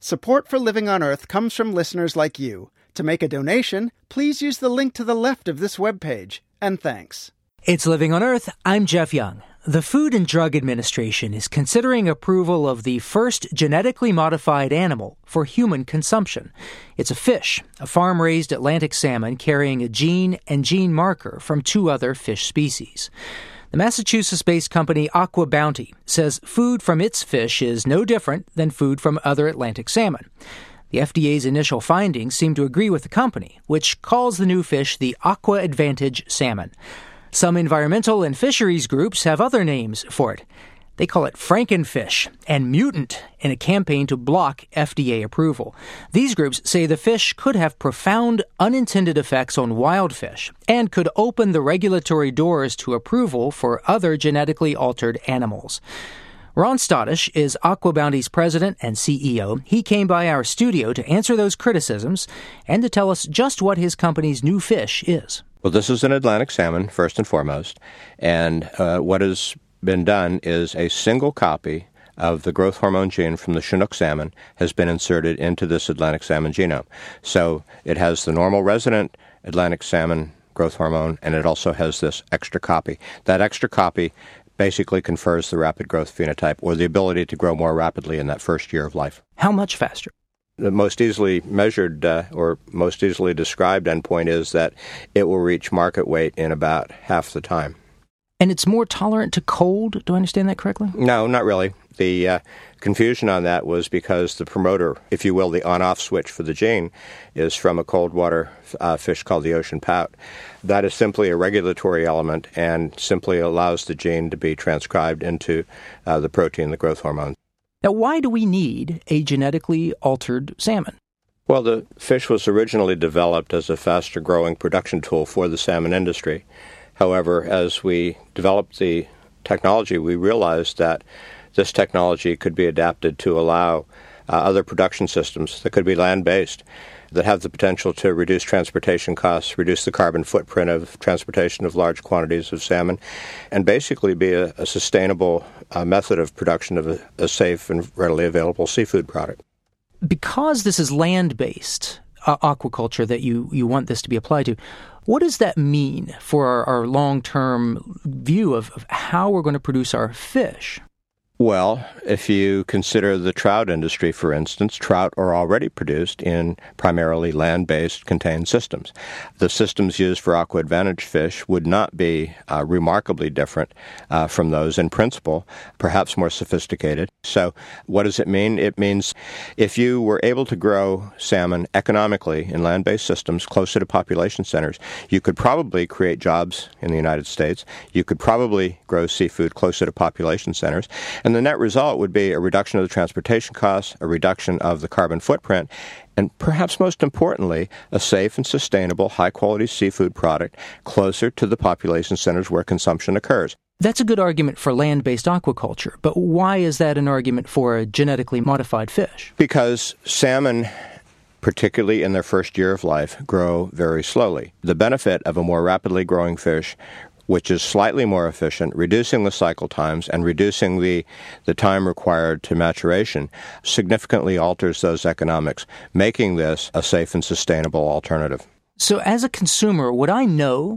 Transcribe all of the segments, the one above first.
Support for Living on Earth comes from listeners like you. To make a donation, please use the link to the left of this webpage. And thanks. It's Living on Earth. I'm Jeff Young. The Food and Drug Administration is considering approval of the first genetically modified animal for human consumption. It's a fish, a farm-raised Atlantic salmon carrying a gene and gene marker from two other fish species. The Massachusetts-based company Aqua Bounty says food from its fish is no different than food from other Atlantic salmon. The FDA's initial findings seem to agree with the company, which calls the new fish the Aqua Advantage salmon. Some environmental and fisheries groups have other names for it. They call it Frankenfish and Mutant in a campaign to block FDA approval. These groups say the fish could have profound unintended effects on wild fish and could open the regulatory doors to approval for other genetically altered animals. Ron Stodish is Aqua Bounty's president and CEO. He came by our studio to answer those criticisms and to tell us just what his company's new fish is. Well, this is an Atlantic salmon, first and foremost, and what has been done is a single copy of the growth hormone gene from the Chinook salmon has been inserted into this Atlantic salmon genome. So it has the normal resident Atlantic salmon growth hormone, and it also has this extra copy. That extra copy basically confers the rapid growth phenotype, or the ability to grow more rapidly in that first year of life. How much faster? The most easily measured or most easily described endpoint is that it will reach market weight in about half the time. And it's more tolerant to cold? Do I understand that correctly? No, not really. The confusion on that was because the promoter, if you will, the on-off switch for the gene, is from a cold water fish called the ocean pout. That is simply a regulatory element and simply allows the gene to be transcribed into the protein, the growth hormone. Now, why do we need a genetically altered salmon? Well, the fish was originally developed as a faster-growing production tool for the salmon industry. However, as we developed the technology, we realized that this technology could be adapted to allow other production systems that could be land-based, that have the potential to reduce transportation costs, reduce the carbon footprint of transportation of large quantities of salmon, and basically be a sustainable method of production of a safe and readily available seafood product. Because this is land-based aquaculture that you want this to be applied to, what does that mean for our long-term view of how we're going to produce our fish? Well, if you consider the trout industry, for instance, trout are already produced in primarily land-based contained systems. The systems used for Aqua Advantage fish would not be remarkably different from those in principle, perhaps more sophisticated. So what does it mean? It means if you were able to grow salmon economically in land-based systems closer to population centers, you could probably create jobs in the United States. You could probably grow seafood closer to population centers. And the net result would be a reduction of the transportation costs, a reduction of the carbon footprint, and perhaps most importantly, a safe and sustainable high-quality seafood product closer to the population centers where consumption occurs. That's a good argument for land-based aquaculture, but why is that an argument for a genetically modified fish? Because salmon, particularly in their first year of life, grow very slowly. The benefit of a more rapidly growing fish, which is slightly more efficient, reducing the cycle times and reducing the time required to maturation, significantly alters those economics, making this a safe and sustainable alternative. So as a consumer, would I know,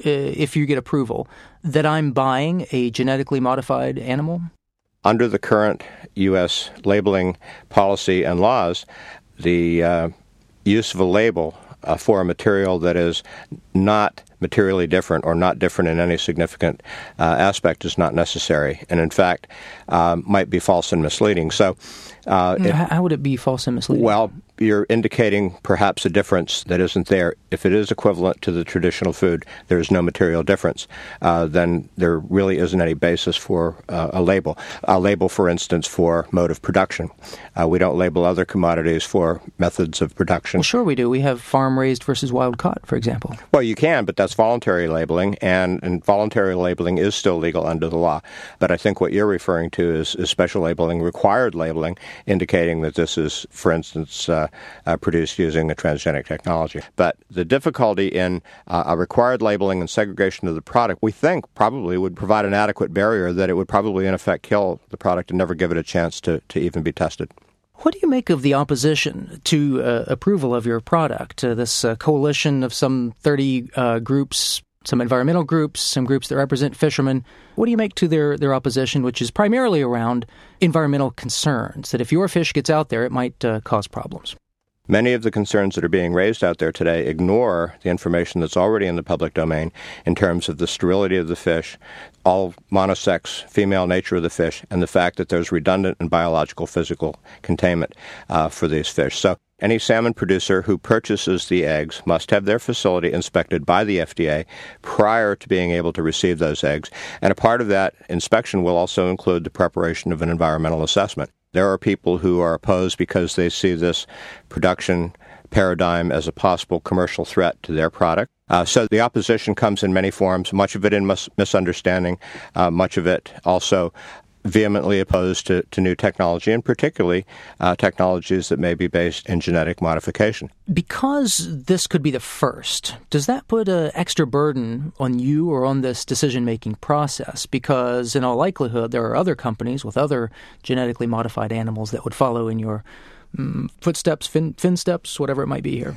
if you get approval, that I'm buying a genetically modified animal? Under the current U.S. labeling policy and laws, the use of a label for a material that is not materially different or not different in any significant aspect is not necessary, and in fact might be false and misleading. So, how would it be false and misleading? Well, you're indicating perhaps a difference that isn't there. If it is equivalent to the traditional food, there is no material difference. Then there really isn't any basis for a label. A label, for instance, for mode of production. We don't label other commodities for methods of production. Well, sure we do. We have farm-raised versus wild-caught, for example. Well, you can, but that's voluntary labeling, and voluntary labeling is still legal under the law. But I think what you're referring to is special labeling, required labeling, indicating that this is, for instance, produced using a transgenic technology. But the difficulty in a required labeling and segregation of the product, we think probably would provide an adequate barrier that it would probably in effect kill the product and never give it a chance to even be tested. What do you make of the opposition to approval of your product? This coalition of some 30 groups, some environmental groups, some groups that represent fishermen. What do you make to their opposition, which is primarily around environmental concerns, that if your fish gets out there, it might cause problems? Many of the concerns that are being raised out there today ignore the information that's already in the public domain in terms of the sterility of the fish, all monosex female nature of the fish, and the fact that there's redundant and biological physical containment for these fish. So any salmon producer who purchases the eggs must have their facility inspected by the FDA prior to being able to receive those eggs. And a part of that inspection will also include the preparation of an environmental assessment. There are people who are opposed because they see this production paradigm as a possible commercial threat to their product. So the opposition comes in many forms, much of it in misunderstanding, much of it also vehemently opposed to new technology, and particularly technologies that may be based in genetic modification. Because this could be the first, does that put an extra burden on you or on this decision-making process? Because in all likelihood, there are other companies with other genetically modified animals that would follow in your footsteps, fin steps, whatever it might be here.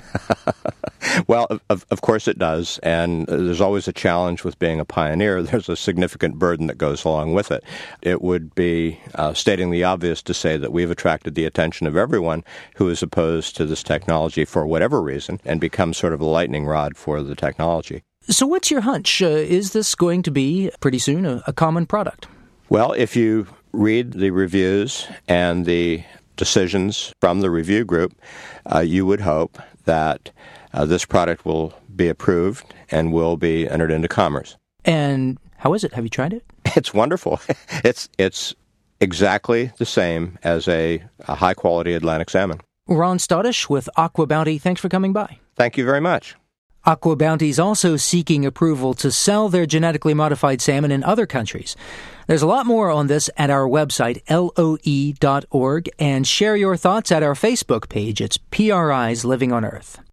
Well, of course it does, and there's always a challenge with being a pioneer. There's a significant burden that goes along with it. It would be stating the obvious to say that we've attracted the attention of everyone who is opposed to this technology for whatever reason and become sort of a lightning rod for the technology. So what's your hunch? Is this going to be, pretty soon, a common product? Well, if you read the reviews and the decisions from the review group, you would hope that this product will be approved and will be entered into commerce. And how is it? Have you tried it? It's wonderful. It's exactly the same as a high-quality Atlantic salmon. Ron Stodish with Aqua Bounty, thanks for coming by. Thank you very much. Aqua Bounty is also seeking approval to sell their genetically modified salmon in other countries. There's a lot more on this at our website, loe.org, and share your thoughts at our Facebook page. It's PRI's Living on Earth.